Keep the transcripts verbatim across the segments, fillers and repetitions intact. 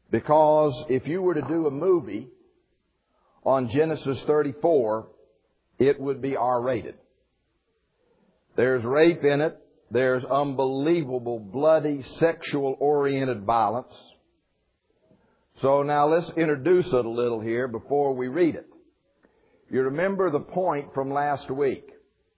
Because if you were to do a movie on Genesis thirty-four, it would be R rated. There's rape in it. There's unbelievable, bloody, sexual-oriented violence. So now let's introduce it a little here before we read it. You remember the point from last week.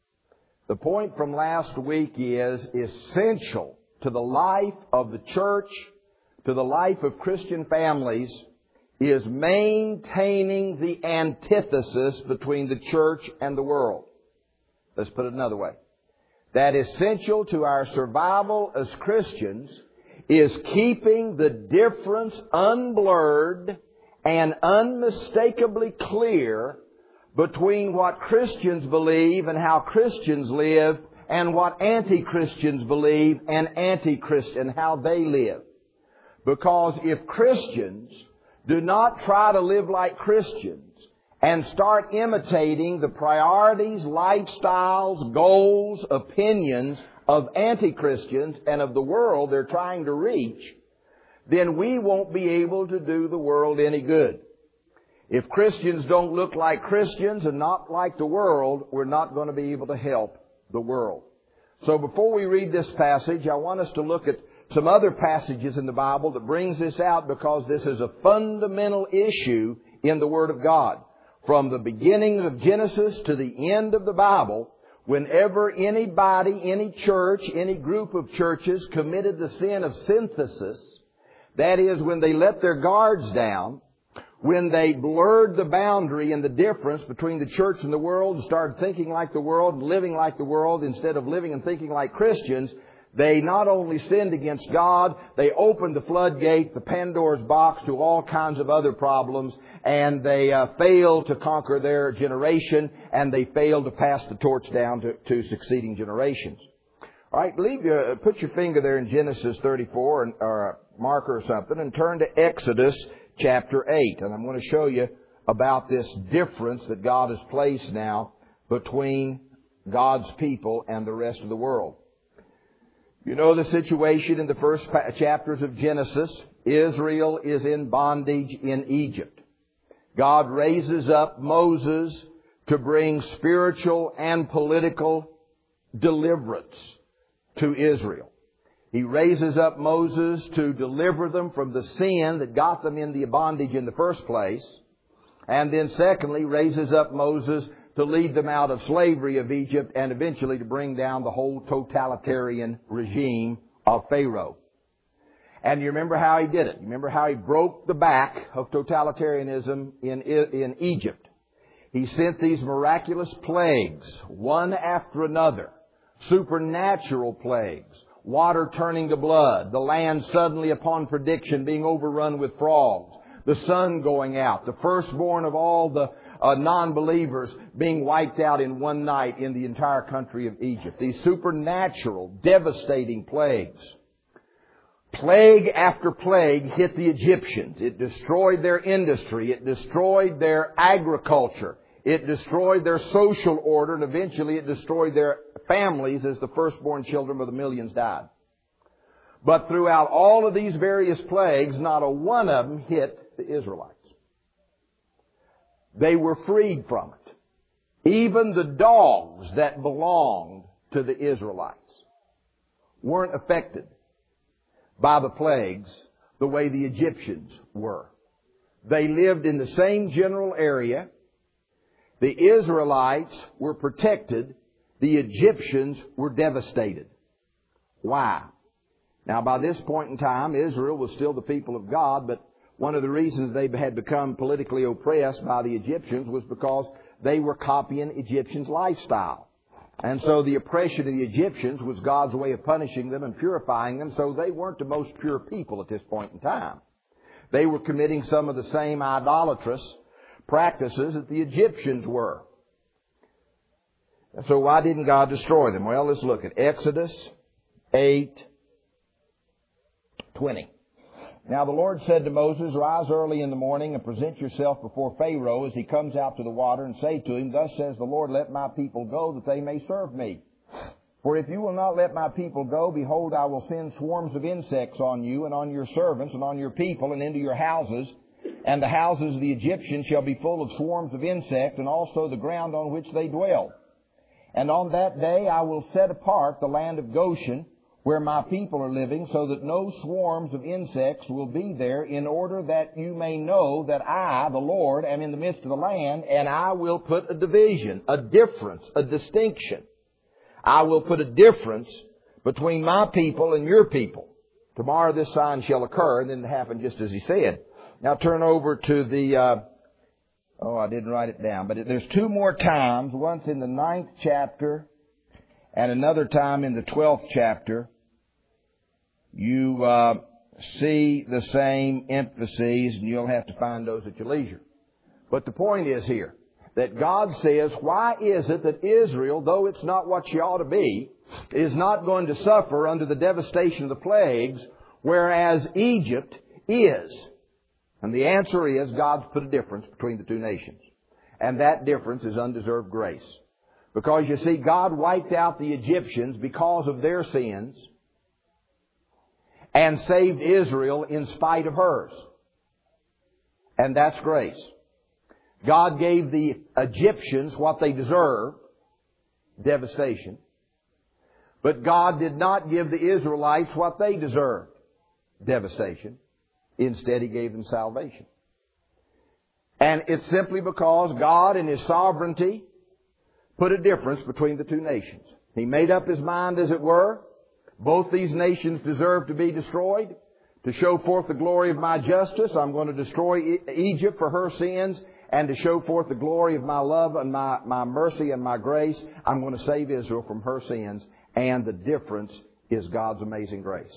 The point from last week is essential to the life of the church, to the life of Christian families, is maintaining the antithesis between the church and the world. Let's put it another way. That essential to our survival as Christians is keeping the difference unblurred and unmistakably clear between what Christians believe and how Christians live and what anti-Christians believe and anti-Christian and how they live. Because if Christians do not try to live like Christians and start imitating the priorities, lifestyles, goals, opinions of anti-Christians and of the world they're trying to reach, then we won't be able to do the world any good. If Christians don't look like Christians and not like the world, we're not going to be able to help the world. So before we read this passage, I want us to look at some other passages in the Bible that brings this out, because this is a fundamental issue in the Word of God. From the beginning of Genesis to the end of the Bible, whenever anybody, any church, any group of churches committed the sin of synthesis, that is, when they let their guards down, when they blurred the boundary and the difference between the church and the world and started thinking like the world and living like the world instead of living and thinking like Christians, they not only sinned against God, they opened the floodgate, the Pandora's box, to all kinds of other problems, and they uh, failed to conquer their generation, and they failed to pass the torch down to, to succeeding generations. All right, leave your, put your finger there in Genesis thirty-four, and, or a marker or something, and turn to Exodus chapter eight. And I'm going to show you about this difference that God has placed now between God's people and the rest of the world. You know the situation in the first chapters of Genesis. Israel is in bondage in Egypt. God raises up Moses to bring spiritual and political deliverance to Israel. He raises up Moses to deliver them from the sin that got them in the bondage in the first place. And then secondly, raises up Moses to lead them out of slavery of Egypt and eventually to bring down the whole totalitarian regime of Pharaoh. And you remember how he did it. You remember how he broke the back of totalitarianism in, in Egypt. He sent these miraculous plagues, one after another, supernatural plagues, water turning to blood, the land suddenly upon prediction being overrun with frogs, the sun going out, the firstborn of all the Uh, non-believers being wiped out in one night in the entire country of Egypt. These supernatural, devastating plagues. Plague after plague hit the Egyptians. It destroyed their industry. It destroyed their agriculture. It destroyed their social order, and eventually it destroyed their families as the firstborn children of the millions died. But throughout all of these various plagues, not a one of them hit the Israelites. They were freed from it. Even the dogs that belonged to the Israelites weren't affected by the plagues the way the Egyptians were. They lived in the same general area. The Israelites were protected. The Egyptians were devastated. Why? Now, by this point in time, Israel was still the people of God, but one of the reasons they had become politically oppressed by the Egyptians was because they were copying Egyptians' lifestyle. And so the oppression of the Egyptians was God's way of punishing them and purifying them, so they weren't the most pure people at this point in time. They were committing some of the same idolatrous practices that the Egyptians were. And so why didn't God destroy them? Well, let's look at Exodus eight twenty. Now the Lord said to Moses, "Rise early in the morning and present yourself before Pharaoh as he comes out to the water, and say to him, Thus says the Lord, let my people go that they may serve me. For if you will not let my people go, behold, I will send swarms of insects on you and on your servants and on your people and into your houses. And the houses of the Egyptians shall be full of swarms of insects, and also the ground on which they dwell. And on that day I will set apart the land of Goshen, where my people are living, so that no swarms of insects will be there, in order that you may know that I, the Lord, am in the midst of the land, and I will put a division, a difference, a distinction. I will put a difference between my people and your people. Tomorrow this sign shall occur, and then it happened just as he said. Now turn over to the, uh, oh, I didn't write it down, but it, there's two more times, once in the ninth chapter and another time in the twelfth chapter. You uh, see the same emphases, and you'll have to find those at your leisure. But the point is here, that God says, why is it that Israel, though it's not what she ought to be, is not going to suffer under the devastation of the plagues, whereas Egypt is? And the answer is, God's put a difference between the two nations. And that difference is undeserved grace. Because you see, God wiped out the Egyptians because of their sins and saved Israel in spite of hers. And that's grace. God gave the Egyptians what they deserved, devastation. But God did not give the Israelites what they deserved, devastation. Instead, He gave them salvation. And it's simply because God in His sovereignty put a difference between the two nations. He made up His mind, as it were. Both these nations deserve to be destroyed. To show forth the glory of my justice, I'm going to destroy Egypt for her sins. And to show forth the glory of my love and my, my mercy and my grace, I'm going to save Israel from her sins. And the difference is God's amazing grace.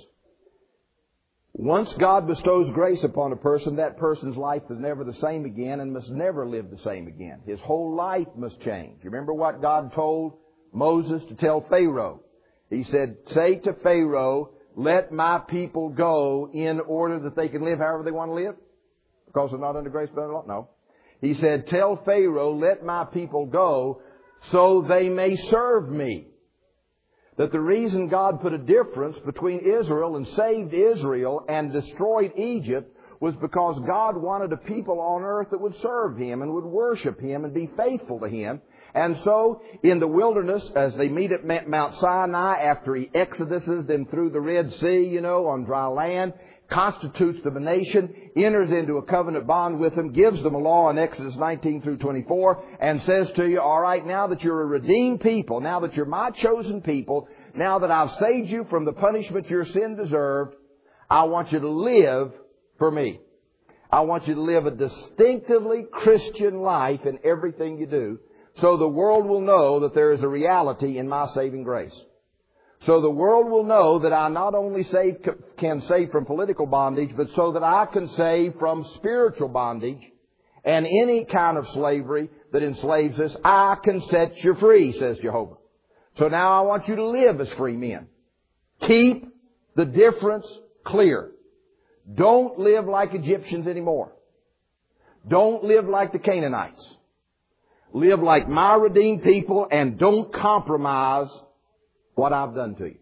Once God bestows grace upon a person, that person's life is never the same again and must never live the same again. His whole life must change. You remember what God told Moses to tell Pharaoh? He said, say to Pharaoh, let my people go in order that they can live however they want to live? Because they're not under grace but under law? No. He said, tell Pharaoh, let my people go so they may serve me. That the reason God put a difference between Israel and saved Israel and destroyed Egypt was because God wanted a people on earth that would serve Him and would worship Him and be faithful to Him. And so, in the wilderness, as they meet at Mount Sinai after He exoduses them through the Red Sea, you know, on dry land, constitutes them a nation, enters into a covenant bond with them, gives them a law in Exodus nineteen through twenty-four, and says to you, all right, now that you're a redeemed people, now that you're my chosen people, now that I've saved you from the punishment your sin deserved, I want you to live for me. I want you to live a distinctively Christian life in everything you do, so the world will know that there is a reality in my saving grace. So the world will know that I not only save, can save from political bondage, but so that I can save from spiritual bondage and any kind of slavery that enslaves us. I can set you free, says Jehovah. So now I want you to live as free men. Keep the difference clear. Don't live like Egyptians anymore. Don't live like the Canaanites. Live like my redeemed people and don't compromise what I've done to you.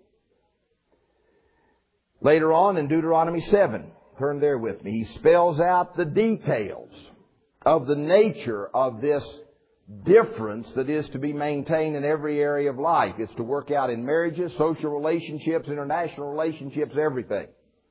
Later on in Deuteronomy seven, turn there with me, he spells out the details of the nature of this difference that is to be maintained in every area of life. It's to work out in marriages, social relationships, international relationships, everything.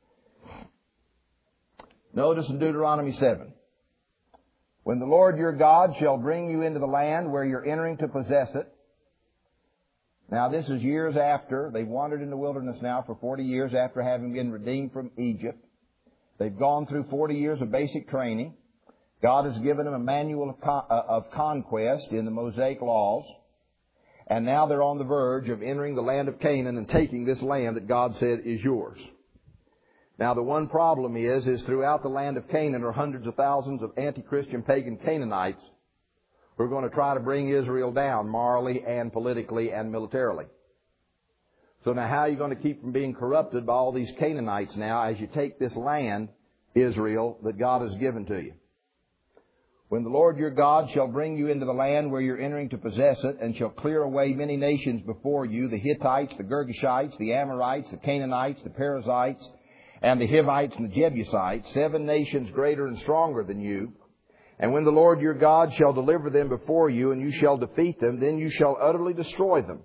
Notice in Deuteronomy seven, when the Lord your God shall bring you into the land where you're entering to possess it. Now this is years after. They've wandered in the wilderness now for forty years after having been redeemed from Egypt. They've gone through forty years of basic training. God has given them a manual of, con- of conquest in the Mosaic laws. And now they're on the verge of entering the land of Canaan and taking this land that God said is yours. Now the one problem is, is throughout the land of Canaan are hundreds of thousands of anti-Christian pagan Canaanites who are going to try to bring Israel down morally and politically and militarily. So now how are you going to keep from being corrupted by all these Canaanites now as you take this land, Israel, that God has given to you? When the Lord your God shall bring you into the land where you're entering to possess it, and shall clear away many nations before you, the Hittites, the Girgashites, the Amorites, the Canaanites, the Perizzites, and the Hivites and the Jebusites, seven nations greater and stronger than you. And when the Lord your God shall deliver them before you, and you shall defeat them, then you shall utterly destroy them.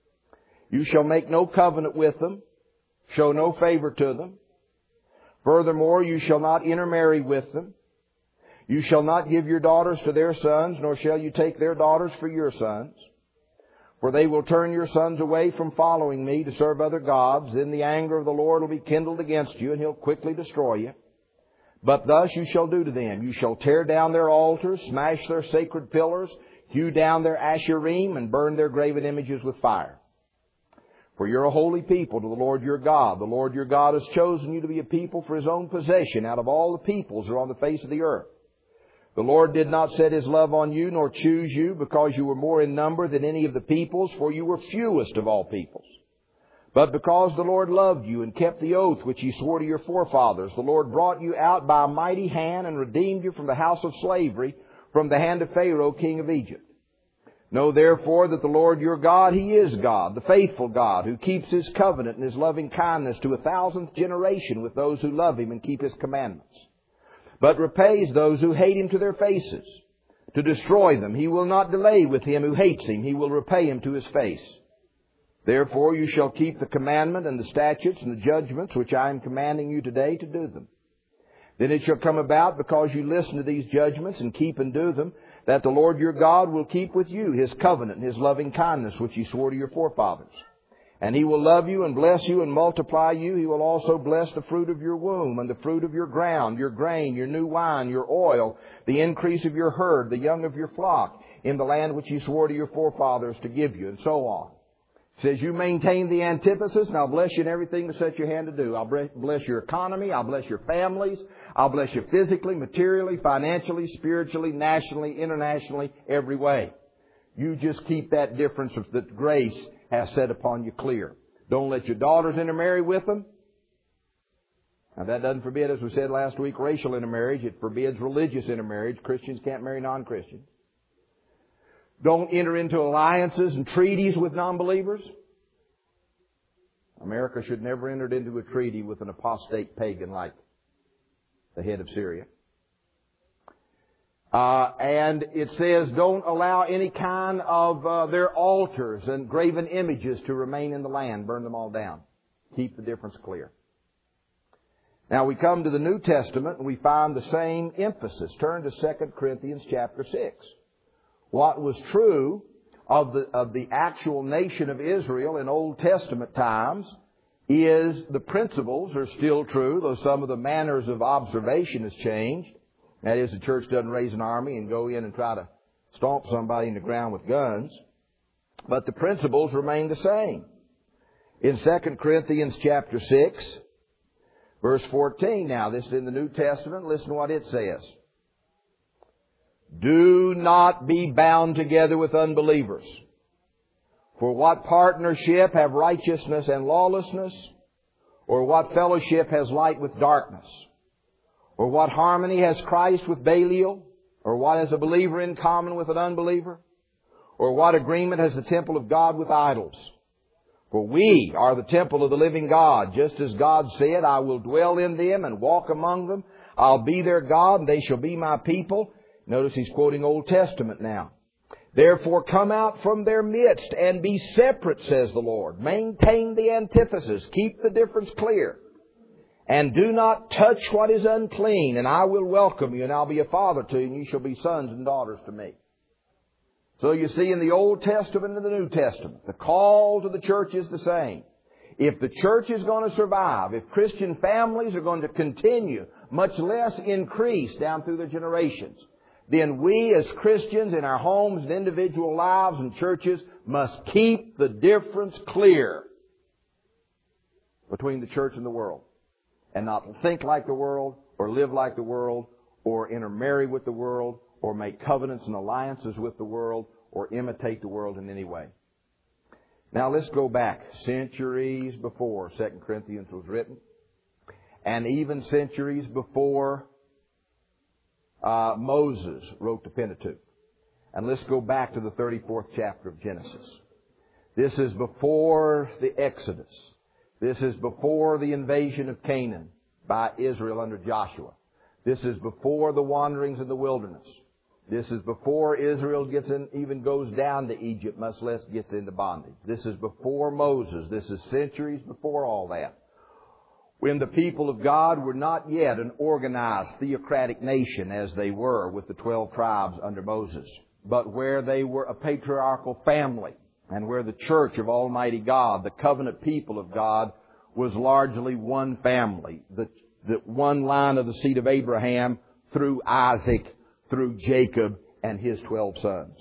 You shall make no covenant with them, show no favor to them. Furthermore, you shall not intermarry with them. You shall not give your daughters to their sons, nor shall you take their daughters for your sons. For they will turn your sons away from following me to serve other gods. Then the anger of the Lord will be kindled against you, and He'll quickly destroy you. But thus you shall do to them. You shall tear down their altars, smash their sacred pillars, hew down their asherim, and burn their graven images with fire. For you're a holy people to the Lord your God. The Lord your God has chosen you to be a people for His own possession out of all the peoples who are on the face of the earth. The Lord did not set His love on you, nor choose you, because you were more in number than any of the peoples, for you were fewest of all peoples. But because the Lord loved you and kept the oath which He swore to your forefathers, the Lord brought you out by a mighty hand and redeemed you from the house of slavery, from the hand of Pharaoh, king of Egypt. Know therefore that the Lord your God, He is God, the faithful God, who keeps His covenant and His loving kindness to a thousandth generation with those who love Him and keep His commandments. But repays those who hate Him to their faces, to destroy them. He will not delay with him who hates Him. He will repay him to his face. Therefore you shall keep the commandment and the statutes and the judgments which I am commanding you today to do them. Then it shall come about, because you listen to these judgments and keep and do them, that the Lord your God will keep with you His covenant and His loving kindness which He swore to your forefathers. And He will love you and bless you and multiply you. He will also bless the fruit of your womb and the fruit of your ground, your grain, your new wine, your oil, the increase of your herd, the young of your flock, in the land which He swore to your forefathers to give you, and so on. It says, you maintain the antithesis, and I'll bless you in everything to set your hand to do. I'll bless your economy. I'll bless your families. I'll bless you physically, materially, financially, spiritually, nationally, internationally, every way. You just keep that difference that grace has set upon you clear. Don't let your daughters intermarry with them. Now that doesn't forbid, as we said last week, racial intermarriage. It forbids religious intermarriage. Christians can't marry non-Christians. Don't enter into alliances and treaties with non-believers. America should never enter into a treaty with an apostate pagan like the head of Syria. Uh, and it says, don't allow any kind of uh, their altars and graven images to remain in the land. Burn them all down. Keep the difference clear. Now we come to the New Testament and we find the same emphasis. Turn to Second Corinthians chapter six. What was true of the, of the actual nation of Israel in Old Testament times is the principles are still true, though some of the manners of observation has changed. That is, the church doesn't raise an army and go in and try to stomp somebody in the ground with guns. But the principles remain the same. In Second Corinthians chapter six, verse fourteen, now this is in the New Testament, listen to what it says. Do not be bound together with unbelievers. For what partnership have righteousness and lawlessness? Or what fellowship has light with darkness? Or what harmony has Christ with Belial? Or what has a believer in common with an unbeliever? Or what agreement has the temple of God with idols? For we are the temple of the living God, just as God said, I will dwell in them and walk among them. I'll be their God, and they shall be my people. Notice he's quoting Old Testament now. Therefore come out from their midst and be separate, says the Lord. Maintain the antithesis. Keep the difference clear. And do not touch what is unclean, and I will welcome you, and I'll be a father to you, and you shall be sons and daughters to me. So you see in the Old Testament and the New Testament, the call to the church is the same. If the church is going to survive, if Christian families are going to continue, much less increase down through the generations, then we as Christians in our homes and individual lives and churches must keep the difference clear between the church and the world. And not think like the world, or live like the world, or intermarry with the world, or make covenants and alliances with the world, or imitate the world in any way. Now let's go back centuries before Second Corinthians was written, and even centuries before uh, Moses wrote the Pentateuch. And let's go back to the thirty-fourth chapter of Genesis. This is before the Exodus. This is before the invasion of Canaan by Israel under Joshua. This is before the wanderings in the wilderness. This is before Israel gets in, even goes down to Egypt, much less gets into bondage. This is before Moses. This is centuries before all that. When the people of God were not yet an organized theocratic nation as they were with the twelve tribes under Moses, but where they were a patriarchal family and where the church of Almighty God, the covenant people of God, was largely one family. The, the one line of the seed of Abraham through Isaac, through Jacob and his twelve sons.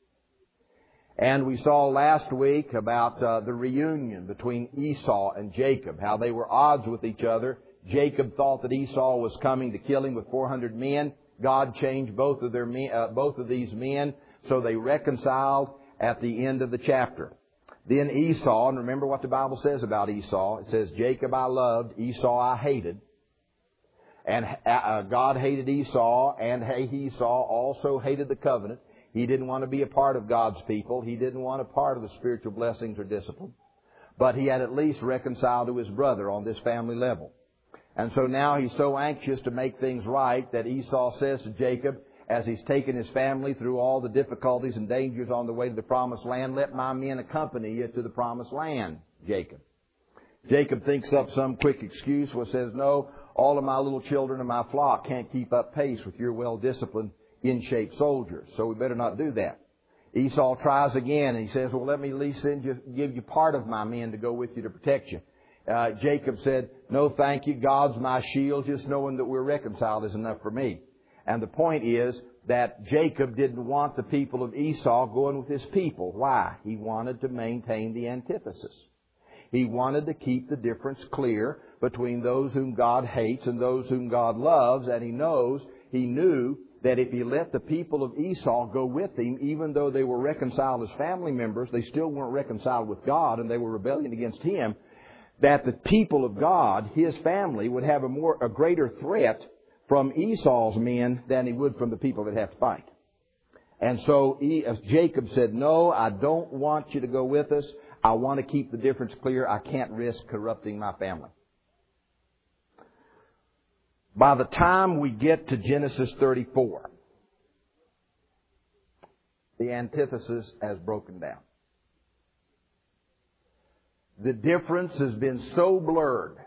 And we saw last week about uh, the reunion between Esau and Jacob, how they were odds with each other. Jacob thought that Esau was coming to kill him with four hundred men. God changed both of their men, uh, both of these men, so they reconciled at the end of the chapter. Then Esau, and remember what the Bible says about Esau. It says, Jacob I loved, Esau I hated. And uh, God hated Esau, and Esau also hated the covenant. He didn't want to be a part of God's people. He didn't want a part of the spiritual blessings or discipline. But he had at least reconciled to his brother on this family level. And so now he's so anxious to make things right that Esau says to Jacob, as he's taken his family through all the difficulties and dangers on the way to the promised land, let my men accompany you to the promised land, Jacob. Jacob thinks up some quick excuse which says, no, all of my little children and my flock can't keep up pace with your well-disciplined, in-shape soldiers, so we better not do that. Esau tries again, and he says, well, let me at least send you, give you part of my men to go with you to protect you. Uh, Jacob said, no, thank you. God's my shield. Just knowing that we're reconciled is enough for me. And the point is that Jacob didn't want the people of Esau going with his people. Why? He wanted to maintain the antithesis. He wanted to keep the difference clear between those whom God hates and those whom God loves. And he knows, he knew that if he let the people of Esau go with him, even though they were reconciled as family members, they still weren't reconciled with God and they were rebelling against him, that the people of God, his family, would have a more, a greater threat from Esau's men than he would from the people that have to fight. And so he, as Jacob said, no, I don't want you to go with us. I want to keep the difference clear. I can't risk corrupting my family. By the time we get to Genesis thirty-four, the antithesis has broken down. The difference has been so blurred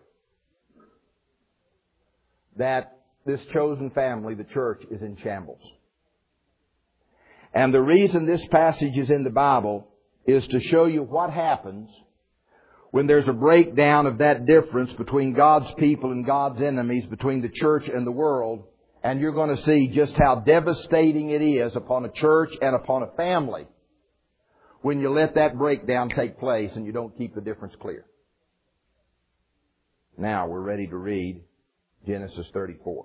that this chosen family, the church, is in shambles. And the reason this passage is in the Bible is to show you what happens when there's a breakdown of that difference between God's people and God's enemies, between the church and the world. And you're going to see just how devastating it is upon a church and upon a family when you let that breakdown take place and you don't keep the difference clear. Now we're ready to read Genesis thirty-four.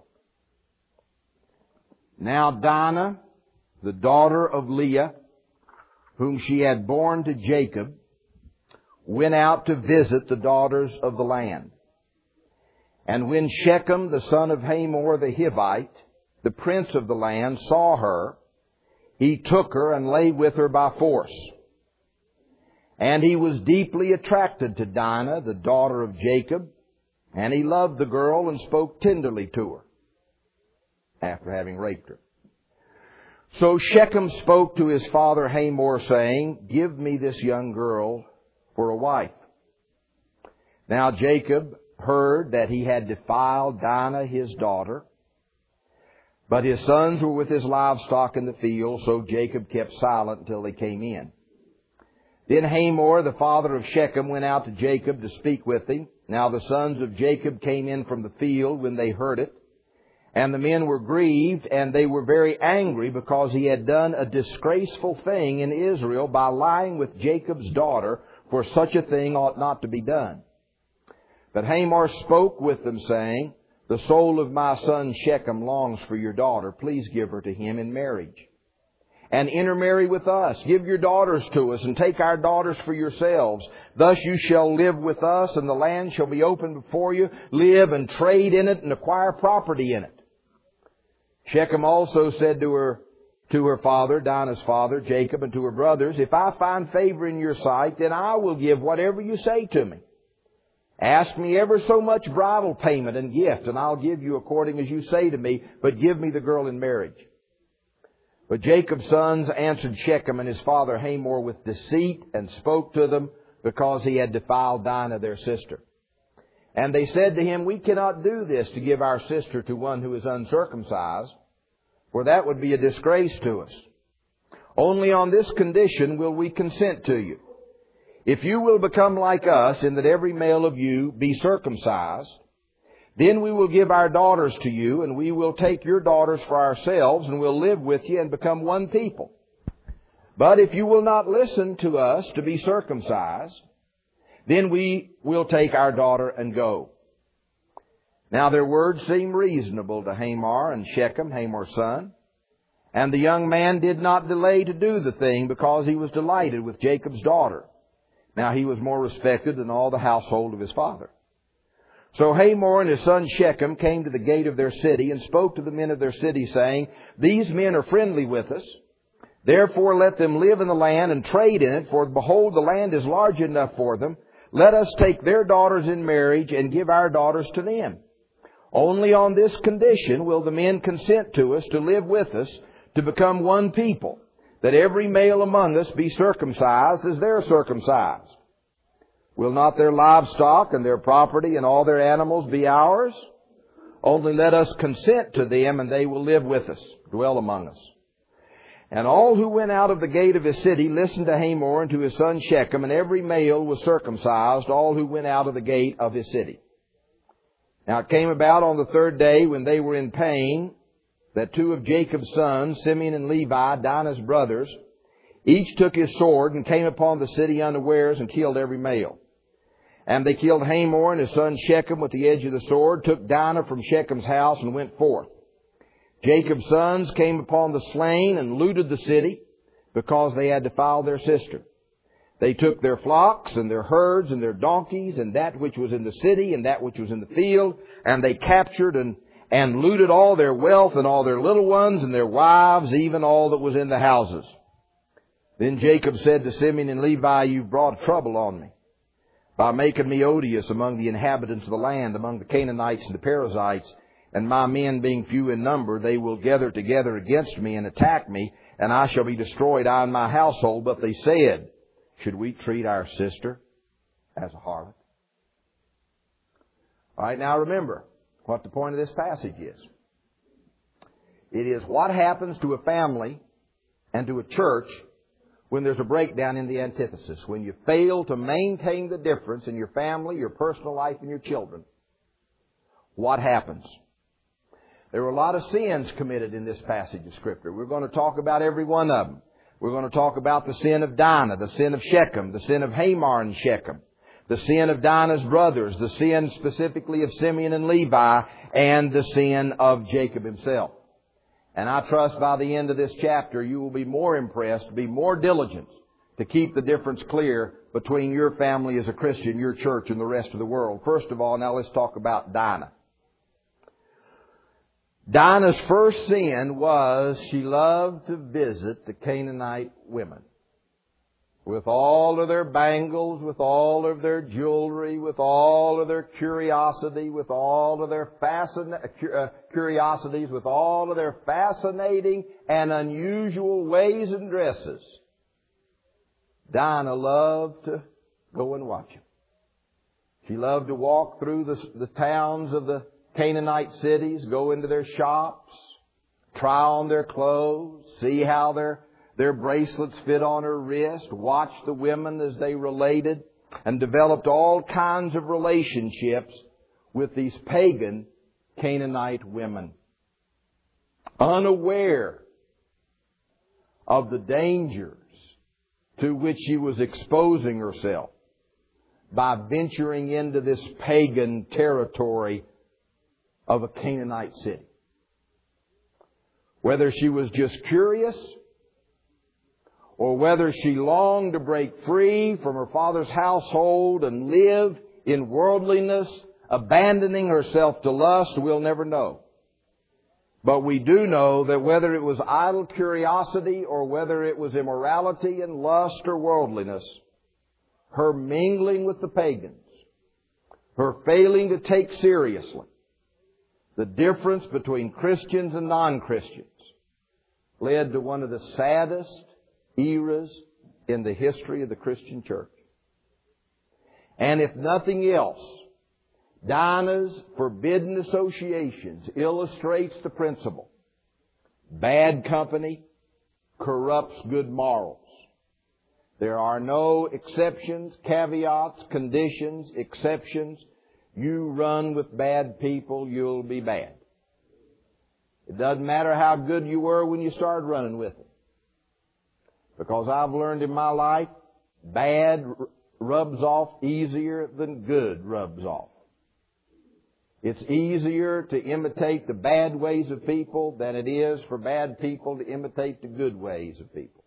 Now Dinah, the daughter of Leah, whom she had borne to Jacob, went out to visit the daughters of the land. And when Shechem, the son of Hamor the Hivite, the prince of the land, saw her, he took her and lay with her by force. And he was deeply attracted to Dinah, the daughter of Jacob, and he loved the girl and spoke tenderly to her after having raped her. So Shechem spoke to his father Hamor, saying, give me this young girl for a wife. Now Jacob heard that he had defiled Dinah his daughter, but his sons were with his livestock in the field, so Jacob kept silent until they came in. Then Hamor, the father of Shechem, went out to Jacob to speak with him. Now the sons of Jacob came in from the field when they heard it. And the men were grieved, and they were very angry because he had done a disgraceful thing in Israel by lying with Jacob's daughter, for such a thing ought not to be done. But Hamor spoke with them, saying, the soul of my son Shechem longs for your daughter. Please give her to him in marriage. And intermarry with us. Give your daughters to us, and take our daughters for yourselves. Thus you shall live with us, and the land shall be open before you. Live and trade in it, and acquire property in it. Shechem also said to her, to her father, Dinah's father, Jacob, and to her brothers, if I find favor in your sight, then I will give whatever you say to me. Ask me ever so much bridal payment and gift, and I'll give you according as you say to me, but give me the girl in marriage. But Jacob's sons answered Shechem and his father Hamor with deceit, and spoke to them, because he had defiled Dinah their sister. And they said to him, we cannot do this, to give our sister to one who is uncircumcised, for that would be a disgrace to us. Only on this condition will we consent to you. If you will become like us, in that every male of you be circumcised, then we will give our daughters to you, and we will take your daughters for ourselves, and will live with you and become one people. But if you will not listen to us to be circumcised, then we will take our daughter and go. Now their words seemed reasonable to Hamor and Shechem, Hamor's son. And the young man did not delay to do the thing, because he was delighted with Jacob's daughter. Now he was more respected than all the household of his father. So Hamor and his son Shechem came to the gate of their city, and spoke to the men of their city, saying, these men are friendly with us. Therefore let them live in the land and trade in it, for behold, the land is large enough for them. Let us take their daughters in marriage, and give our daughters to them. Only on this condition will the men consent to us to live with us, to become one people, that every male among us be circumcised as they're circumcised. Will not their livestock and their property and all their animals be ours? Only let us consent to them, and they will live with us, dwell among us. And all who went out of the gate of his city listened to Hamor and to his son Shechem, and every male was circumcised, all who went out of the gate of his city. Now it came about on the third day, when they were in pain, that two of Jacob's sons, Simeon and Levi, Dinah's brothers, each took his sword and came upon the city unawares, and killed every male. And they killed Hamor and his son Shechem with the edge of the sword, took Dinah from Shechem's house, and went forth. Jacob's sons came upon the slain and looted the city, because they had defiled their sister. They took their flocks and their herds and their donkeys, and that which was in the city and that which was in the field, and they captured and, and looted all their wealth and all their little ones and their wives, even all that was in the houses. Then Jacob said to Simeon and Levi, you've brought trouble on me, by making me odious among the inhabitants of the land, among the Canaanites and the Perizzites. And my men being few in number, they will gather together against me and attack me, and I shall be destroyed, I and my household. But they said, should we treat our sister as a harlot? All right, now remember what the point of this passage is. It is what happens to a family and to a church when there's a breakdown in the antithesis, when you fail to maintain the difference in your family, your personal life, and your children. What happens? There were a lot of sins committed in this passage of Scripture. We're going to talk about every one of them. We're going to talk about the sin of Dinah, the sin of Shechem, the sin of Hamor and Shechem, the sin of Dinah's brothers, the sin specifically of Simeon and Levi, and the sin of Jacob himself. And I trust by the end of this chapter you will be more impressed, be more diligent to keep the difference clear between your family as a Christian, your church, and the rest of the world. First of all, now let's talk about Dinah. Dinah's first sin was she loved to visit the Canaanite women. With all of their bangles, with all of their jewelry, with all of their curiosity, with all of their fascin- uh, curiosities, with all of their fascinating and unusual ways and dresses. Dinah loved to go and watch them. She loved to walk through the, the towns of the Canaanite cities, go into their shops, try on their clothes, see how their, their bracelets fit on her wrist, watch the women as they related, and developed all kinds of relationships with these pagan Canaanite women. Unaware of the dangers to which she was exposing herself by venturing into this pagan territory of a Canaanite city. Whether she was just curious or whether she longed to break free from her father's household and live in worldliness, abandoning herself to lust, we'll never know. But we do know that whether it was idle curiosity or whether it was immorality and lust or worldliness, her mingling with the pagans, her failing to take seriously the difference between Christians and non-Christians, led to one of the saddest eras in the history of the Christian church. And if nothing else, Dinah's forbidden associations illustrates the principle: bad company corrupts good morals. There are no exceptions, caveats, conditions, exceptions. You run with bad people, you'll be bad. It doesn't matter how good you were when you started running with them. Because I've learned in my life, bad rubs off easier than good rubs off. It's easier to imitate the bad ways of people than it is for bad people to imitate the good ways of people.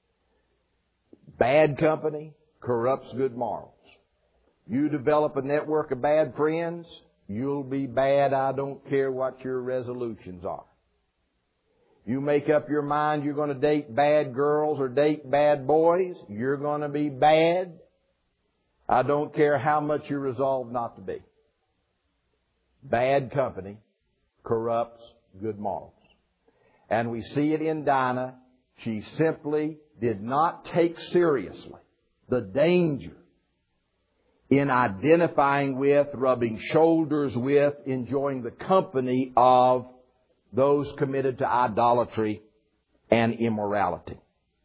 Bad company corrupts good morals. You develop a network of bad friends, you'll be bad. I don't care what your resolutions are. You make up your mind you're going to date bad girls or date bad boys, you're going to be bad. I don't care how much you're resolved not to be. Bad company corrupts good morals. And we see it in Dinah. She simply did not take seriously the danger in identifying with, rubbing shoulders with, enjoying the company of those committed to idolatry and immorality.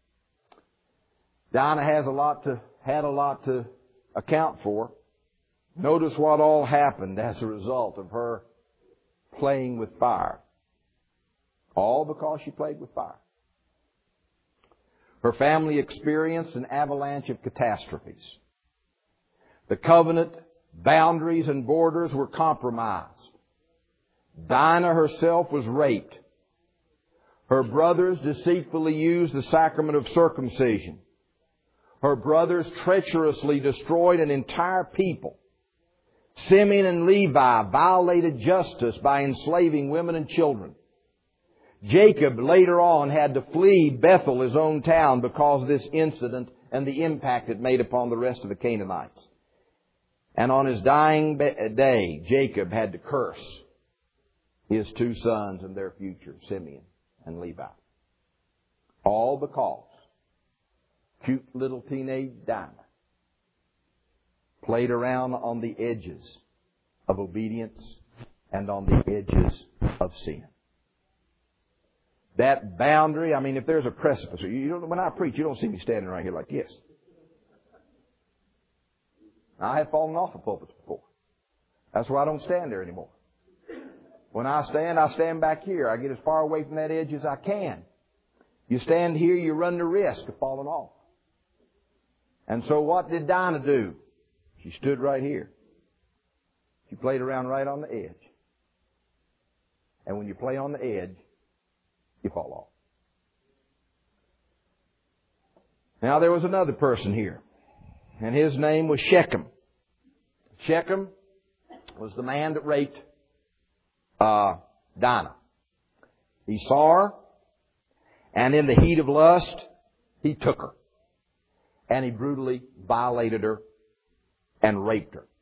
Dinah has a lot to, had a lot to account for. Notice what all happened as a result of her playing with fire. All because she played with fire. Her family experienced an avalanche of catastrophes. The covenant boundaries and borders were compromised. Dinah herself was raped. Her brothers deceitfully used the sacrament of circumcision. Her brothers treacherously destroyed an entire people. Simeon and Levi violated justice by enslaving women and children. Jacob later on had to flee Bethel, his own town, because of this incident and the impact it made upon the rest of the Canaanites. And on his dying day, Jacob had to curse his two sons and their future, Simeon and Levi. All because cute little teenage Dinah played around on the edges of obedience and on the edges of sin. That boundary, I mean, if there's a precipice, you don't, when I preach, you don't see me standing right here like this. I have fallen off of pulpits before. That's why I don't stand there anymore. When I stand, I stand back here. I get as far away from that edge as I can. You stand here, you run the risk of falling off. And so what did Dinah do? She stood right here. She played around right on the edge. And when you play on the edge, you fall off. Now there was another person here. And his name was Shechem. Shechem was the man that raped uh, Dinah. He saw her, and in the heat of lust, he took her. And he brutally violated her and raped her.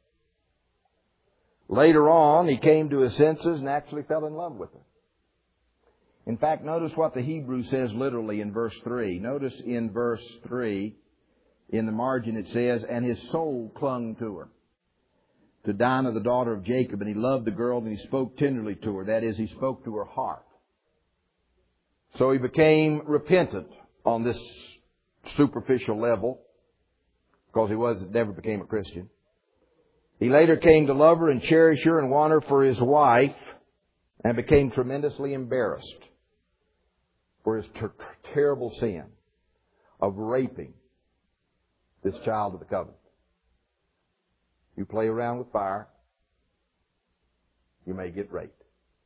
Later on, he came to his senses and actually fell in love with her. In fact, notice what the Hebrew says literally in verse three. Notice in verse three, in the margin it says, and his soul clung to her, to Dinah, the daughter of Jacob, and he loved the girl, and he spoke tenderly to her. That is, he spoke to her heart. So he became repentant on this superficial level, because he was never became a Christian. He later came to love her and cherish her and want her for his wife, and became tremendously embarrassed for his ter- terrible sin of raping this child of the covenant. You play around with fire, you may get raped.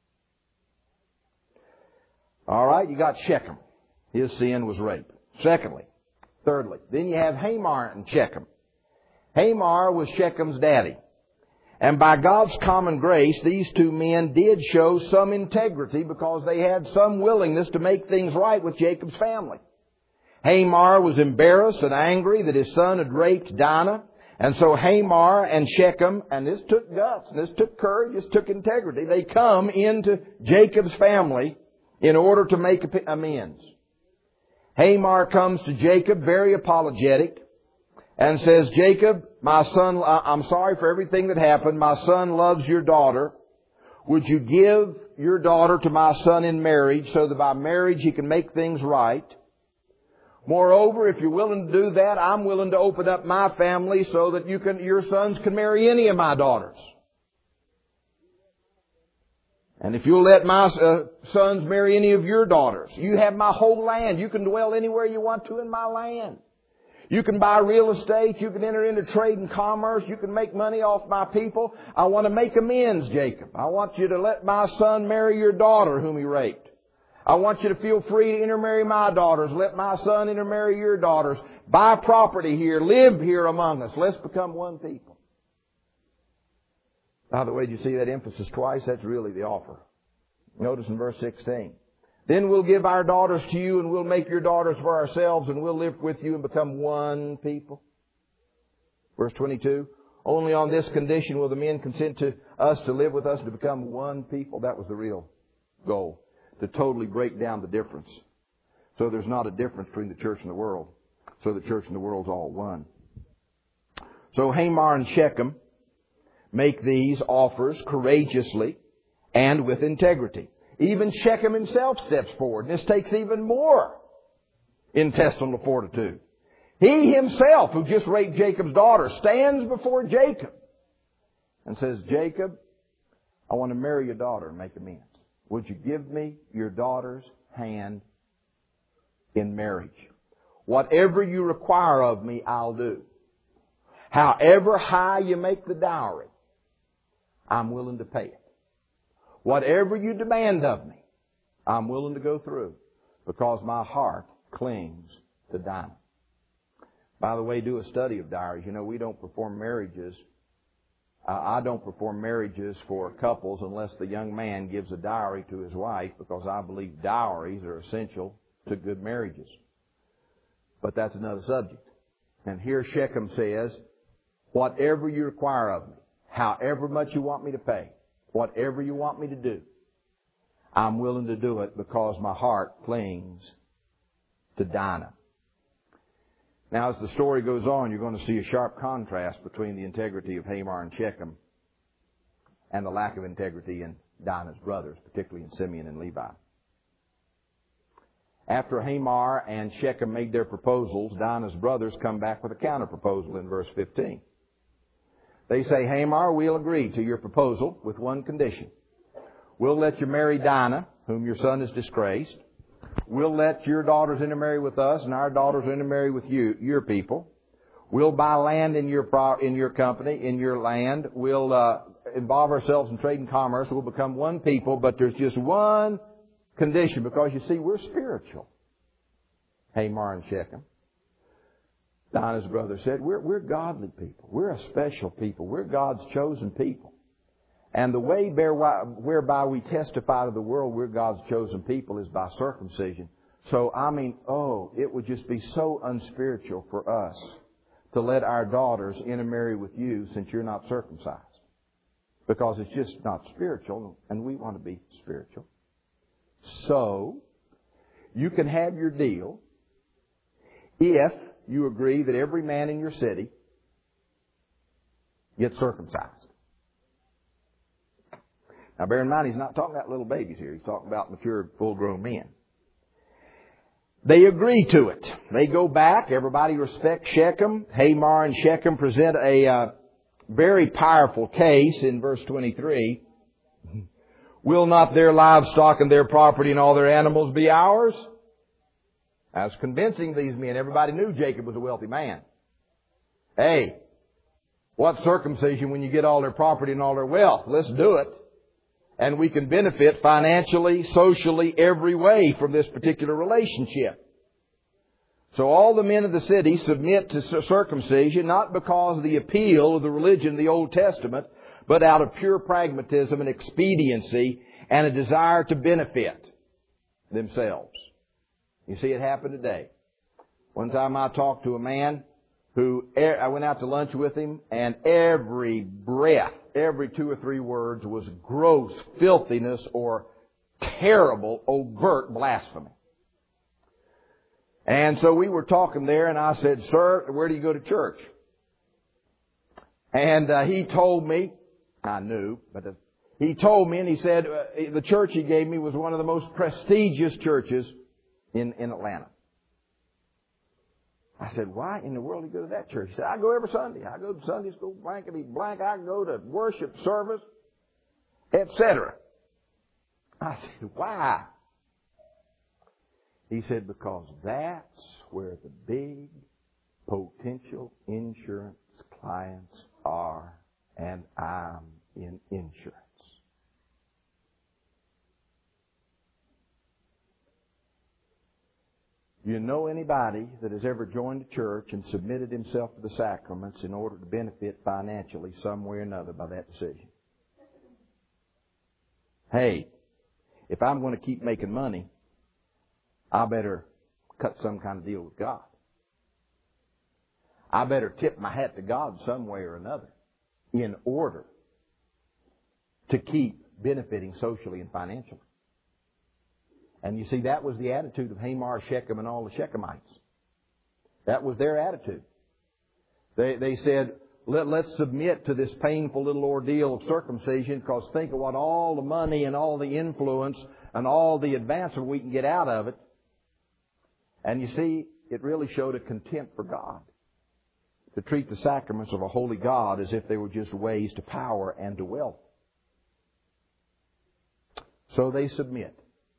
All right, you got Shechem. His sin was rape. Secondly, thirdly, then you have Hamor and Shechem. Hamor was Shechem's daddy. And by God's common grace, these two men did show some integrity because they had some willingness to make things right with Jacob's family. Hamor was embarrassed and angry that his son had raped Dinah. And so Hamor and Shechem, and this took guts, and this took courage, this took integrity. They come into Jacob's family in order to make amends. Hamor comes to Jacob very apologetic and says, Jacob, my son, I'm sorry for everything that happened. My son loves your daughter. Would you give your daughter to my son in marriage so that by marriage he can make things right? Moreover, if you're willing to do that, I'm willing to open up my family so that you can, your sons can marry any of my daughters. And if you'll let my uh, sons marry any of your daughters, you have my whole land. You can dwell anywhere you want to in my land. You can buy real estate. You can enter into trade and commerce. You can make money off my people. I want to make amends, Jacob. I want you to let my son marry your daughter whom he raped. I want you to feel free to intermarry my daughters. Let my son intermarry your daughters. Buy property here. Live here among us. Let's become one people. By the way, did you see that emphasis twice? That's really the offer. Notice in verse sixteen. Then we'll give our daughters to you, and we'll make your daughters for ourselves, and we'll live with you and become one people. Verse twenty-two. Only on this condition will the men consent to us to live with us to become one people. That was the real goal. To totally break down the difference. So there's not a difference between the church and the world. So the church and the world's all one. So Hamor and Shechem make these offers courageously and with integrity. Even Shechem himself steps forward. And this takes even more intestinal fortitude. He himself, who just raped Jacob's daughter, stands before Jacob and says, Jacob, I want to marry your daughter and make amends. Would you give me your daughter's hand in marriage? Whatever you require of me, I'll do. However high you make the dowry, I'm willing to pay it. Whatever you demand of me, I'm willing to go through because my heart clings to Dinah. By the way, do a study of dowries. You know, we don't perform marriages. Uh, I don't perform marriages for couples unless the young man gives a dowry to his wife because I believe dowries are essential to good marriages. But that's another subject. And here Shechem says, whatever you require of me, however much you want me to pay, whatever you want me to do, I'm willing to do it because my heart clings to Dinah. Now, as the story goes on, you're going to see a sharp contrast between the integrity of Hamor and Shechem and the lack of integrity in Dinah's brothers, particularly in Simeon and Levi. After Hamor and Shechem made their proposals, Dinah's brothers come back with a counter-proposal in verse fifteen. They say, Hamor, we'll agree to your proposal with one condition. We'll let you marry Dinah, whom your son has disgraced. We'll let your daughters intermarry with us, and our daughters intermarry with you, your people. We'll buy land in your pro, in your company, in your land. We'll uh, involve ourselves in trade and commerce. We'll become one people, but there's just one condition, because you see, we're spiritual. Hamor and Shechem. Dinah's brother said, we're, we're godly people. We're a special people. We're God's chosen people. And the way whereby we testify to the world we're God's chosen people is by circumcision. So, I mean, oh, it would just be so unspiritual for us to let our daughters intermarry with you since you're not circumcised. Because it's just not spiritual, and we want to be spiritual. So, you can have your deal if you agree that every man in your city gets circumcised. Now, bear in mind, he's not talking about little babies here. He's talking about mature, full-grown men. They agree to it. They go back. Everybody respects Shechem. Hamor and Shechem present a uh, very powerful case in verse twenty-three. Will not their livestock and their property and all their animals be ours? That's convincing these men. Everybody knew Jacob was a wealthy man. Hey, what circumcision when you get all their property and all their wealth? Let's do it. And we can benefit financially, socially, every way from this particular relationship. So all the men of the city submit to circumcision, not because of the appeal of the religion of the Old Testament, but out of pure pragmatism and expediency and a desire to benefit themselves. You see it happen today. One time I talked to a man who, I went out to lunch with him, and every breath, every two or three words was gross filthiness or terrible, overt blasphemy. And so we were talking there, and I said, "Sir, where do you go to church?" And uh, he told me, I knew, but uh, he told me, and he said uh, the church he gave me was one of the most prestigious churches in, in Atlanta. I said, "Why in the world do you go to that church?" He said, "I go every Sunday. I go to Sunday school, blankety blank. I go to worship service, et cetera" I said, "Why?" He said, "Because that's where the big potential insurance clients are, and I'm in insurance." You know anybody that has ever joined a church and submitted himself to the sacraments in order to benefit financially some way or another by that decision? Hey, if I'm going to keep making money, I better cut some kind of deal with God. I better tip my hat to God some way or another in order to keep benefiting socially and financially. And you see, that was the attitude of Hamor, Shechem, and all the Shechemites. That was their attitude. They, they said, Let, let's submit to this painful little ordeal of circumcision, because think of what all the money and all the influence and all the advancement we can get out of it. And you see, it really showed a contempt for God, to treat the sacraments of a holy God as if they were just ways to power and to wealth. So they submit.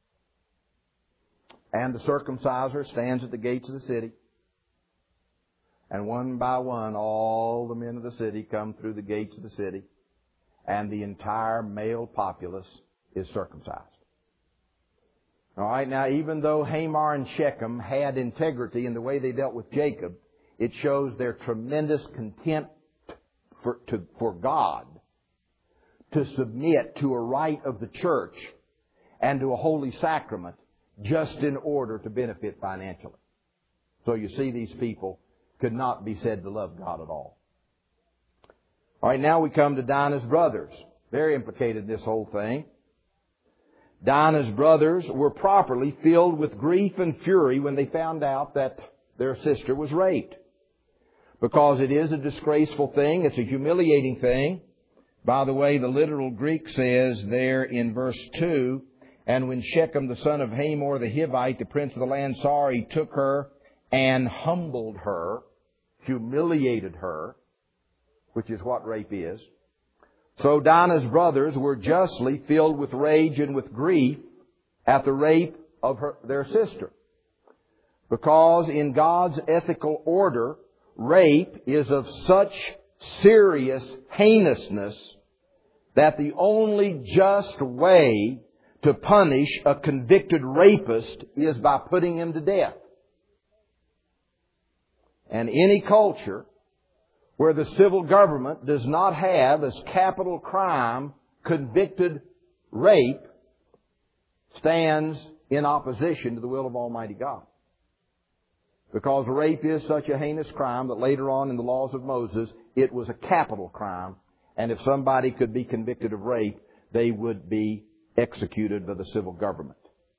And the circumciser stands at the gates of the city. And one by one, all the men of the city come through the gates of the city. And the entire male populace is circumcised. All right, now even though Hamor and Shechem had integrity in the way they dealt with Jacob, it shows their tremendous contempt for, to, for God to submit to a rite of the church and to a holy sacrament just in order to benefit financially. So you see, these people could not be said to love God at all. All right, now we come to Dinah's brothers. They're implicated in this whole thing. Dinah's brothers were properly filled with grief and fury when they found out that their sister was raped. Because it is a disgraceful thing. It's a humiliating thing. By the way, the literal Greek says there in verse two, "And when Shechem, the son of Hamor the Hivite, the prince of the land, saw her, he took her and humbled her," humiliated her, which is what rape is. So Dinah's brothers were justly filled with rage and with grief at the rape of her, their sister. Because in God's ethical order, rape is of such serious heinousness that the only just way to punish a convicted rapist is by putting him to death. And any culture where the civil government does not have as capital crime convicted rape stands in opposition to the will of Almighty God. Because rape is such a heinous crime that later on in the laws of Moses, it was a capital crime. And if somebody could be convicted of rape, they would be executed by the civil government.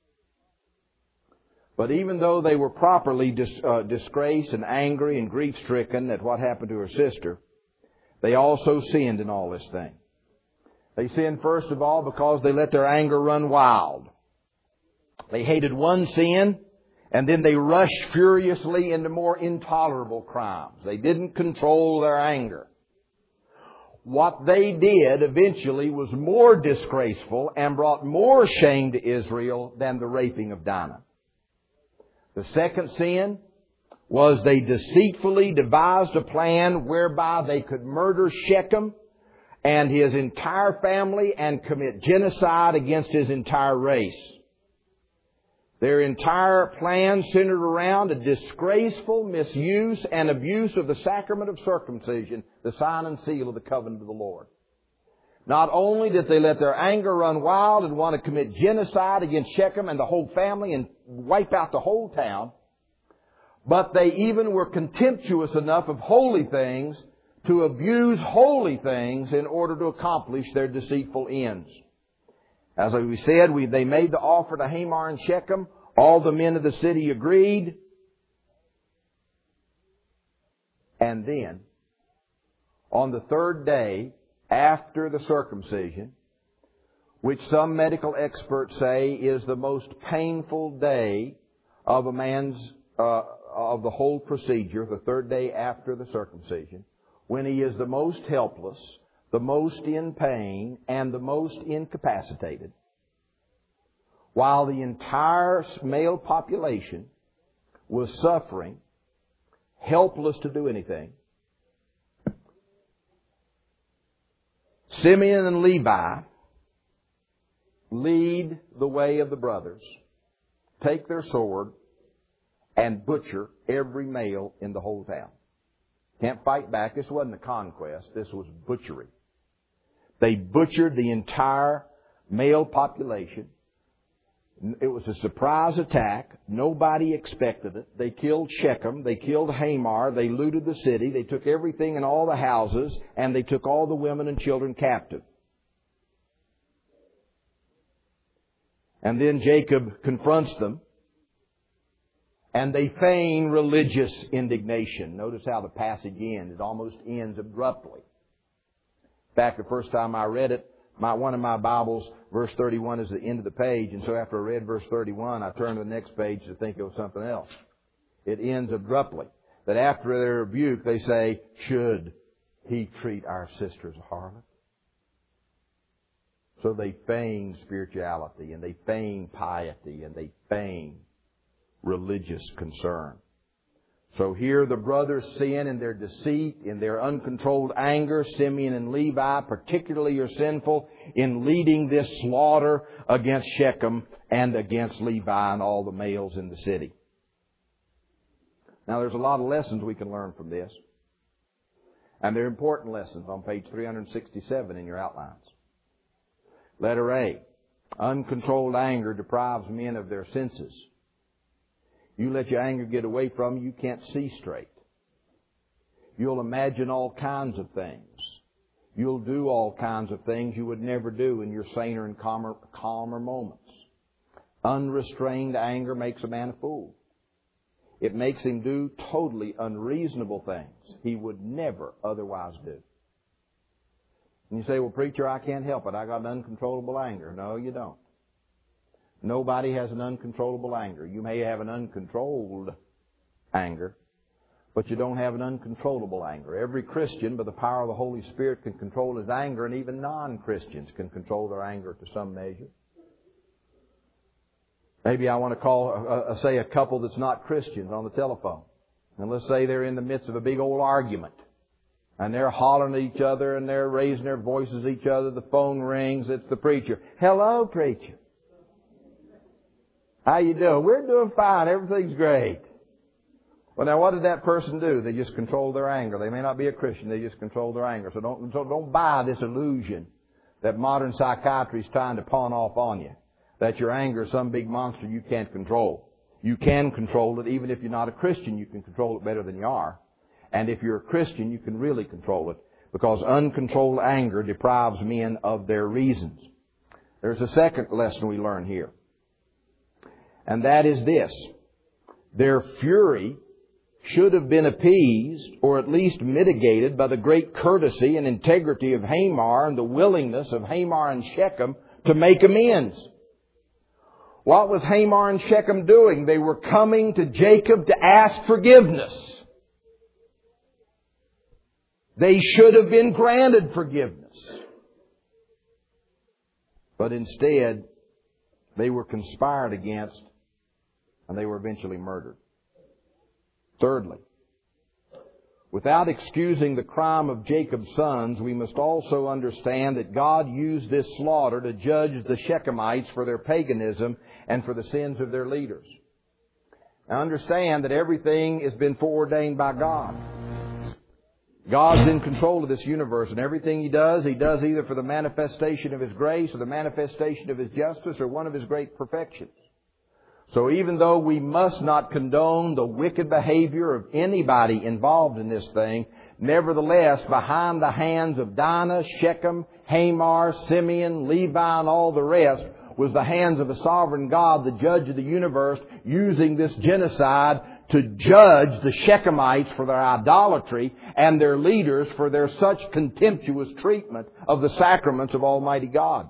But even though they were properly dis, uh, disgraced and angry and grief-stricken at what happened to her sister, they also sinned in all this thing. They sinned, first of all, because they let their anger run wild. They hated one sin, and then they rushed furiously into more intolerable crimes. They didn't control their anger. What they did eventually was more disgraceful and brought more shame to Israel than the raping of Dinah. The second sin was they deceitfully devised a plan whereby they could murder Shechem and his entire family and commit genocide against his entire race. Their entire plan centered around a disgraceful misuse and abuse of the sacrament of circumcision, the sign and seal of the covenant of the Lord. Not only did they let their anger run wild and want to commit genocide against Shechem and the whole family and wipe out the whole town, but they even were contemptuous enough of holy things to abuse holy things in order to accomplish their deceitful ends. As we said, we, they made the offer to Hamor and Shechem. All the men of the city agreed. And then, on the third day after the circumcision, which some medical experts say is the most painful day of a man's, uh, of the whole procedure, the third day after the circumcision, when he is the most helpless, the most in pain, and the most incapacitated, while the entire male population was suffering, helpless to do anything, Simeon and Levi lead the way of the brothers, take their sword, and butcher every male in the whole town. Can't fight back. This wasn't a conquest. This was butchery. They butchered the entire male population. It was a surprise attack. Nobody expected it. They killed Shechem. They killed Hamor. They looted the city. They took everything in all the houses, and they took all the women and children captive. And then Jacob confronts them, and they feign religious indignation. Notice how the passage ends. It almost ends abruptly. In fact, the first time I read it, My, one of my Bibles, verse thirty-one is the end of the page, and so after I read verse thirty-one, I turned to the next page to think it was something else. It ends abruptly. That after their rebuke, they say, should he treat our sister as a harlot? So they feign spirituality, and they feign piety, and they feign religious concern. So here the brothers sin in their deceit, in their uncontrolled anger. Simeon and Levi particularly are sinful in leading this slaughter against Shechem and against Levi and all the males in the city. Now there's a lot of lessons we can learn from this. And they're important lessons on page three sixty-seven in your outlines. Letter A. Uncontrolled anger deprives men of their senses. You let your anger get away from you, you can't see straight. You'll imagine all kinds of things. You'll do all kinds of things you would never do in your saner and calmer, calmer moments. Unrestrained anger makes a man a fool. It makes him do totally unreasonable things he would never otherwise do. And you say, well, preacher, I can't help it. I got an uncontrollable anger. No, you don't. Nobody has an uncontrollable anger. You may have an uncontrolled anger, but you don't have an uncontrollable anger. Every Christian, by the power of the Holy Spirit, can control his anger, and even non-Christians can control their anger to some measure. Maybe I want to call, uh, uh, say, a couple that's not Christians on the telephone. And let's say they're in the midst of a big old argument. And they're hollering at each other, and they're raising their voices at each other. The phone rings. It's the preacher. Hello, preacher. How you doing? We're doing fine. Everything's great. Well, now, what did that person do? They just controlled their anger. They may not be a Christian. They just controlled their anger. So don't, so don't buy this illusion that modern psychiatry is trying to pawn off on you, that your anger is some big monster you can't control. You can control it. Even if you're not a Christian, you can control it better than you are. And if you're a Christian, you can really control it, because uncontrolled anger deprives men of their reasons. There's a second lesson we learn here. And that is this. Their fury should have been appeased, or at least mitigated, by the great courtesy and integrity of Hamor and the willingness of Hamor and Shechem to make amends. What was Hamor and Shechem doing? They were coming to Jacob to ask forgiveness. They should have been granted forgiveness. But instead, they were conspired against, and they were eventually murdered. Thirdly, without excusing the crime of Jacob's sons, we must also understand that God used this slaughter to judge the Shechemites for their paganism and for the sins of their leaders. Now understand that everything has been foreordained by God. God's in control of this universe, and everything He does, He does either for the manifestation of His grace or the manifestation of His justice or one of His great perfections. So even though we must not condone the wicked behavior of anybody involved in this thing, nevertheless, behind the hands of Dinah, Shechem, Hamor, Simeon, Levi, and all the rest was the hands of a sovereign God, the judge of the universe, using this genocide to judge the Shechemites for their idolatry and their leaders for their such contemptuous treatment of the sacraments of Almighty God.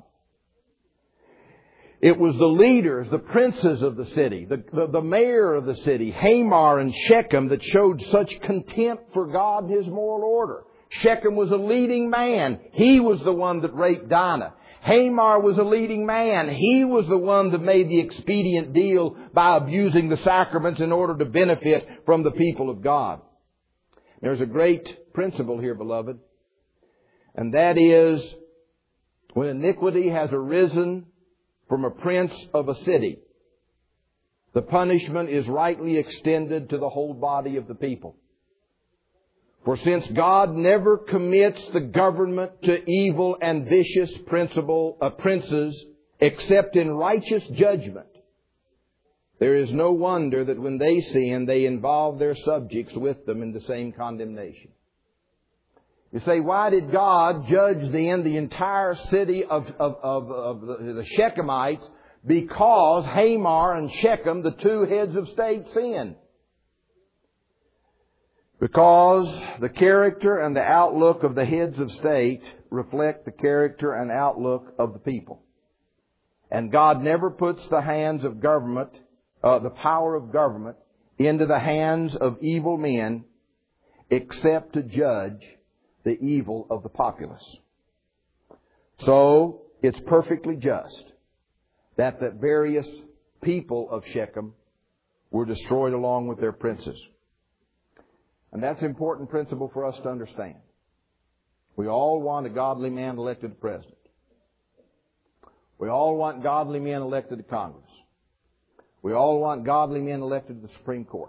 It was the leaders, the princes of the city, the, the, the mayor of the city, Hamor and Shechem, that showed such contempt for God and His moral order. Shechem was a leading man. He was the one that raped Dinah. Hamor was a leading man. He was the one that made the expedient deal by abusing the sacraments in order to benefit from the people of God. There's a great principle here, beloved, and that is when iniquity has arisen from a prince of a city, the punishment is rightly extended to the whole body of the people. For since God never commits the government to evil and vicious principle, uh, princes except in righteous judgment, there is no wonder that when they sin, they involve their subjects with them in the same condemnation. You say, why did God judge then the entire city of, of, of, of the, the Shechemites? Because Hamor and Shechem, the two heads of state, sinned. Because the character and the outlook of the heads of state reflect the character and outlook of the people. And God never puts the hands of government, uh, the power of government, into the hands of evil men except to judge the evil of the populace. So, it's perfectly just that the various people of Shechem were destroyed along with their princes. And that's an important principle for us to understand. We all want a godly man elected to president. We all want godly men elected to Congress. We all want godly men elected to the Supreme Court.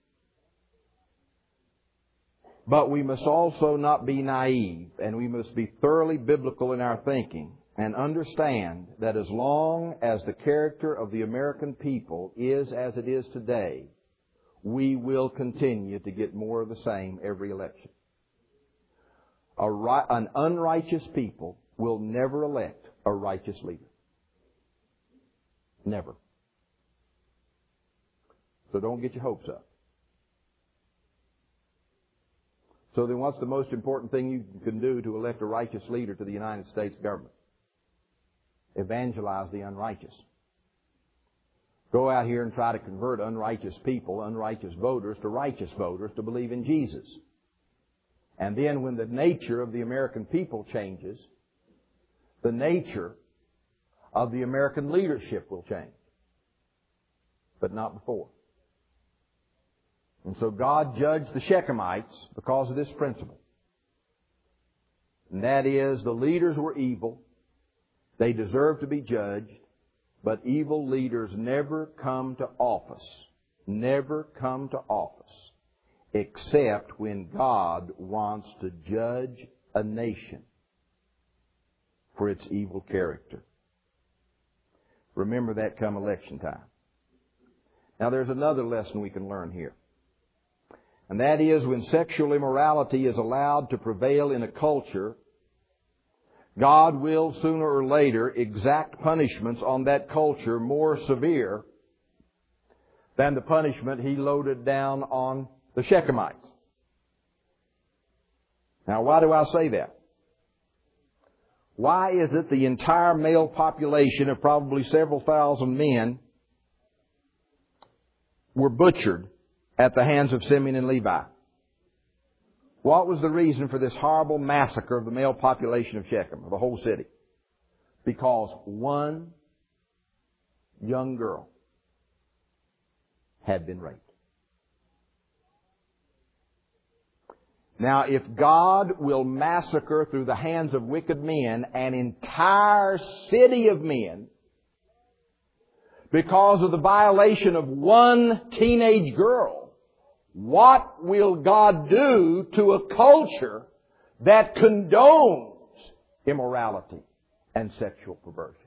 But we must also not be naive, and we must be thoroughly biblical in our thinking and understand that as long as the character of the American people is as it is today, we will continue to get more of the same every election. A ri- an unrighteous people will never elect a righteous leader. Never. So don't get your hopes up. So then what's the most important thing you can do to elect a righteous leader to the United States government? Evangelize the unrighteous. Go out here and try to convert unrighteous people, unrighteous voters, to righteous voters to believe in Jesus. And then when the nature of the American people changes, the nature of the American leadership will change. But not before. And so God judged the Shechemites because of this principle. And that is, the leaders were evil. They deserve to be judged. But evil leaders never come to office, never come to office, except when God wants to judge a nation for its evil character. Remember that come election time. Now there's another lesson we can learn here. And that is, when sexual immorality is allowed to prevail in a culture, God will sooner or later exact punishments on that culture more severe than the punishment He loaded down on the Shechemites. Now, why do I say that? Why is it the entire male population of probably several thousand men were butchered at the hands of Simeon and Levi? What was the reason for this horrible massacre of the male population of Shechem, of the whole city? Because one young girl had been raped. Now, if God will massacre through the hands of wicked men an entire city of men because of the violation of one teenage girl, What will God do to a culture that condones immorality and sexual perversion?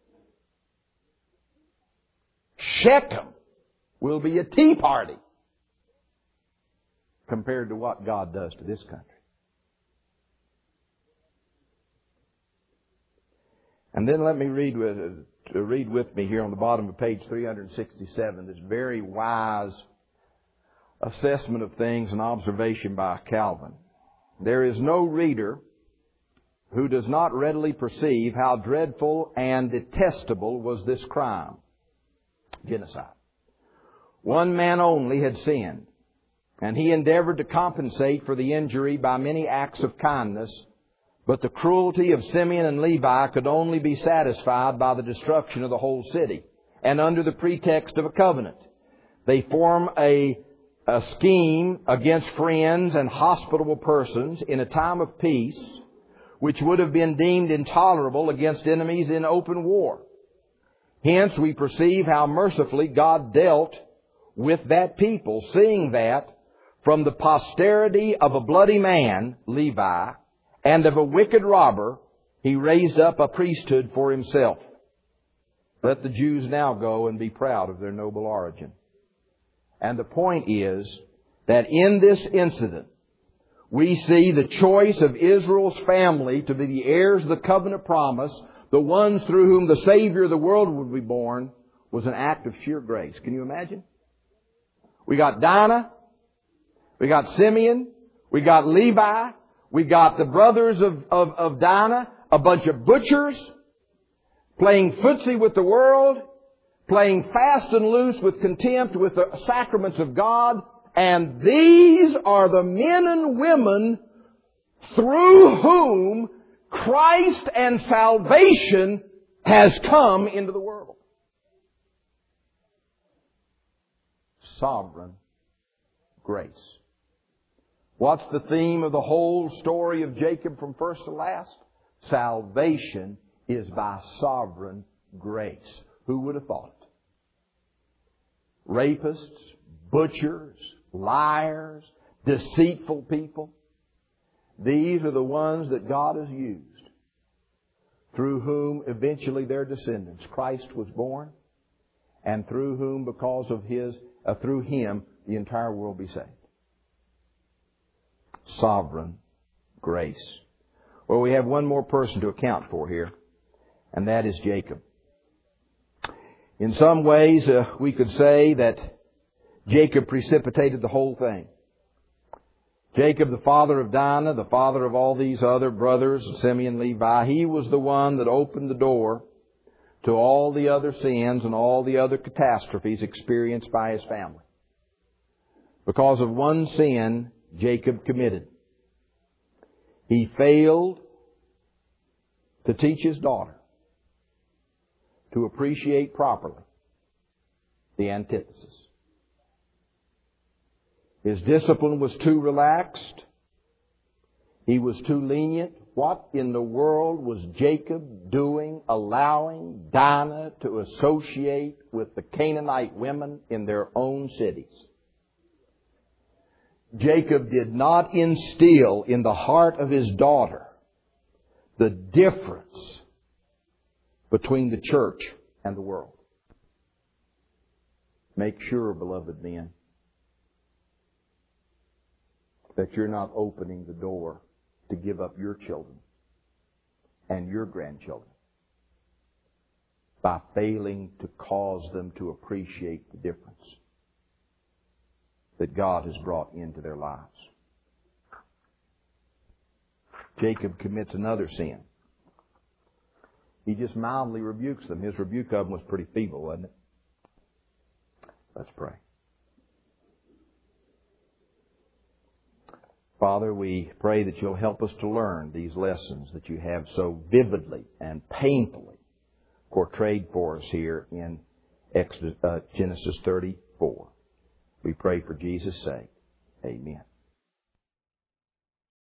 Shechem will be a tea party compared to what God does to this country. And then let me read with, uh, read with me here on the bottom of page three sixty-seven this very wise assessment of things and observation by Calvin. There is no reader who does not readily perceive how dreadful and detestable was this crime, genocide. One man only had sinned, and he endeavored to compensate for the injury by many acts of kindness, but the cruelty of Simeon and Levi could only be satisfied by the destruction of the whole city, and under the pretext of a covenant. They form a, a scheme against friends and hospitable persons in a time of peace, which would have been deemed intolerable against enemies in open war. Hence we perceive how mercifully God dealt with that people, seeing that from the posterity of a bloody man, Levi, and of a wicked robber, He raised up a priesthood for Himself. Let the Jews now go and be proud of their noble origin. And the point is that in this incident, we see the choice of Israel's family to be the heirs of the covenant promise, the ones through whom the Savior of the world would be born, was an act of sheer grace. Can you imagine? We got Dinah, we got Simeon, we got Levi, we got the brothers of, of, of Dinah, a bunch of butchers, playing footsie with the world, playing fast and loose with contempt with the sacraments of God. And these are the men and women through whom Christ and salvation has come into the world. Sovereign grace. What's the theme of the whole story of Jacob from first to last? Salvation is by sovereign grace. Who would have thought it? Rapists, butchers, liars, deceitful people. These are the ones that God has used, through whom eventually their descendants, Christ was born, and through whom, because of His, uh, through Him, the entire world be saved. Sovereign grace. Well, we have one more person to account for here, and that is Jacob. In some ways, uh, we could say that Jacob precipitated the whole thing. Jacob, the father of Dinah, the father of all these other brothers, Simeon, Levi, he was the one that opened the door to all the other sins and all the other catastrophes experienced by his family. Because of one sin Jacob committed. He failed to teach his daughter to appreciate properly the antithesis. His discipline was too relaxed. He was too lenient. What in the world was Jacob doing, allowing Dinah to associate with the Canaanite women in their own cities? Jacob did not instill in the heart of his daughter the difference between the church and the world. Make sure, beloved men, that you're not opening the door to give up your children and your grandchildren by failing to cause them to appreciate the difference that God has brought into their lives. Jacob commits another sin. He just mildly rebukes them. His rebuke of them was pretty feeble, wasn't it? Let's pray. Father, we pray that you'll help us to learn these lessons that you have so vividly and painfully portrayed for us here in Exodus, uh, Genesis thirty-four. We pray for Jesus' sake. Amen.